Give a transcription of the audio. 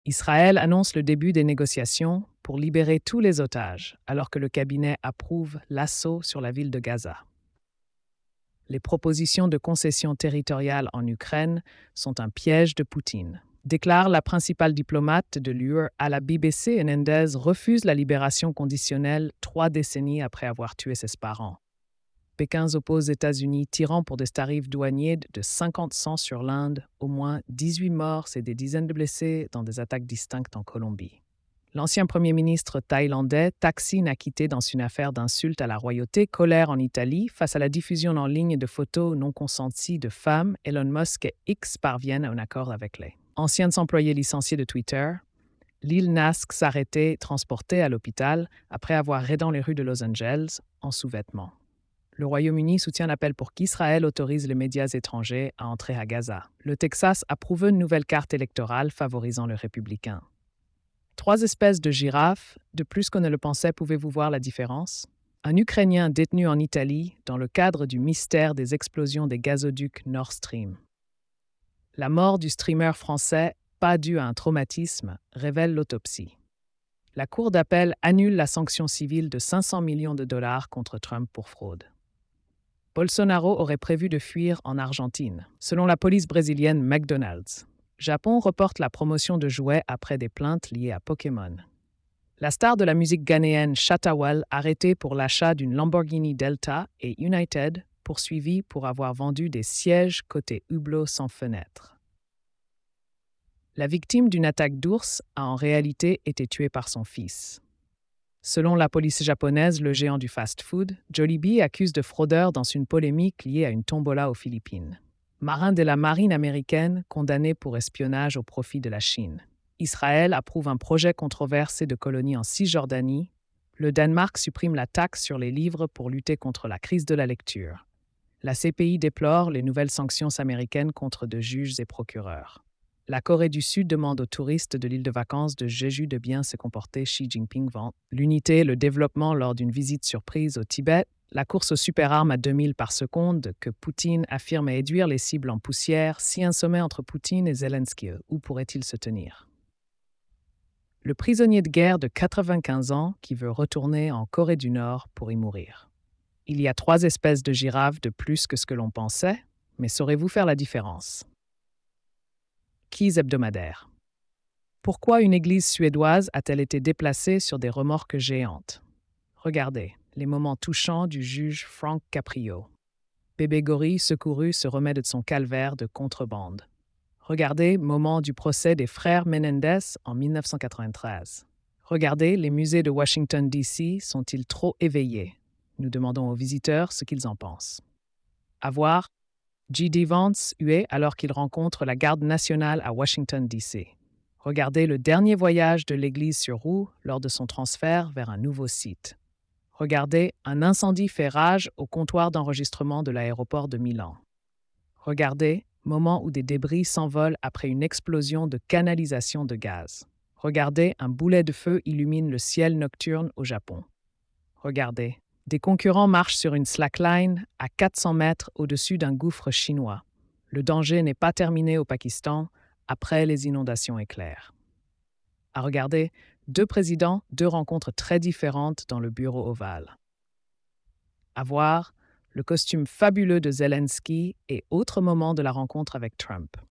Israël annonce le début des négociations pour libérer tous les otages, alors que le cabinet approuve l'assaut sur la ville de Gaza. Les propositions de concession territoriale en Ukraine sont un piège de Poutine, déclare la principale diplomate de l'UE à la BBC. Hernandez refuse la libération conditionnelle 3 décennies après avoir tué ses parents. Pékin oppose aux États-Unis, tirant pour des tarifs douaniers de 50 cents sur l'Inde, au moins 18 morts et des dizaines de blessés dans des attaques distinctes en Colombie. L'ancien premier ministre thaïlandais Thaksin a quitté dans une affaire d'insulte à la royauté, colère en Italie face à la diffusion en ligne de photos non consenties de femmes. Elon Musk et X parviennent à un accord avec les anciens employés licenciés de Twitter. Lil Nas X arrêté, transporté à l'hôpital après avoir raidé dans les rues de Los Angeles en sous-vêtements. Le Royaume-Uni soutient l'appel pour qu'Israël autorise les médias étrangers à entrer à Gaza. Le Texas approuve une nouvelle carte électorale favorisant les républicains. 3 espèces de girafes, de plus qu'on ne le pensait. Pouvez-vous voir la différence? Un Ukrainien détenu en Italie dans le cadre du mystère des explosions des gazoducs Nord Stream. La mort du streamer français, pas due à un traumatisme, révèle l'autopsie. La Cour d'appel annule la sanction civile de 500 millions de dollars contre Trump pour fraude. Bolsonaro aurait prévu de fuir en Argentine, selon la police brésilienne McDonald's. Japon reporte la promotion de jouets après des plaintes liées à Pokémon. La star de la musique ghanéenne Shatta Wale arrêtée pour l'achat d'une Lamborghini Delta et United poursuivi pour avoir vendu des sièges côté hublot sans fenêtre. La victime d'une attaque d'ours a en réalité été tuée par son fils. Selon la police japonaise, le géant du fast-food, Jollibee accuse de fraudeur dans une polémique liée à une tombola aux Philippines. Marin de la marine américaine condamné pour espionnage au profit de la Chine. Israël approuve un projet controversé de colonie en Cisjordanie. Le Danemark supprime la taxe sur les livres pour lutter contre la crise de la lecture. La CPI déplore les nouvelles sanctions américaines contre 2 juges et procureurs. La Corée du Sud demande aux touristes de l'île de vacances de Jeju de bien se comporter. Xi Jinping vante l'unité et le développement lors d'une visite surprise au Tibet. La course aux superarmes à 2000 par seconde que Poutine affirme réduire les cibles en poussière. Si un sommet entre Poutine et Zelensky, où pourrait-il se tenir? Le prisonnier de guerre de 95 ans qui veut retourner en Corée du Nord pour y mourir. Il y a 3 espèces de girafes de plus que ce que l'on pensait, mais saurez-vous faire la différence? Quise hebdomadaire. Pourquoi une église suédoise a-t-elle été déplacée sur des remorques géantes? Regardez, les moments touchants du juge Frank Caprio. Bébé gorille secouru se remet de son calvaire de contrebande. Regardez, moment du procès des frères Menendez en 1993. Regardez, les musées de Washington, D.C. sont-ils trop éveillés? Nous demandons aux visiteurs ce qu'ils en pensent. À voir, J.D. Vance hué alors qu'il rencontre la garde nationale à Washington, D.C. Regardez le dernier voyage de l'église sur roue lors de son transfert vers un nouveau site. Regardez, un incendie fait rage au comptoir d'enregistrement de l'aéroport de Milan. Regardez, moment où des débris s'envolent après une explosion de canalisation de gaz. Regardez, un boulet de feu illumine le ciel nocturne au Japon. Regardez, des concurrents marchent sur une slackline à 400 mètres au-dessus d'un gouffre chinois. Le danger n'est pas terminé au Pakistan après les inondations éclairs. À regarder, 2 présidents, 2 rencontres très différentes dans le bureau ovale. À voir, le costume fabuleux de Zelensky et autre moment de la rencontre avec Trump.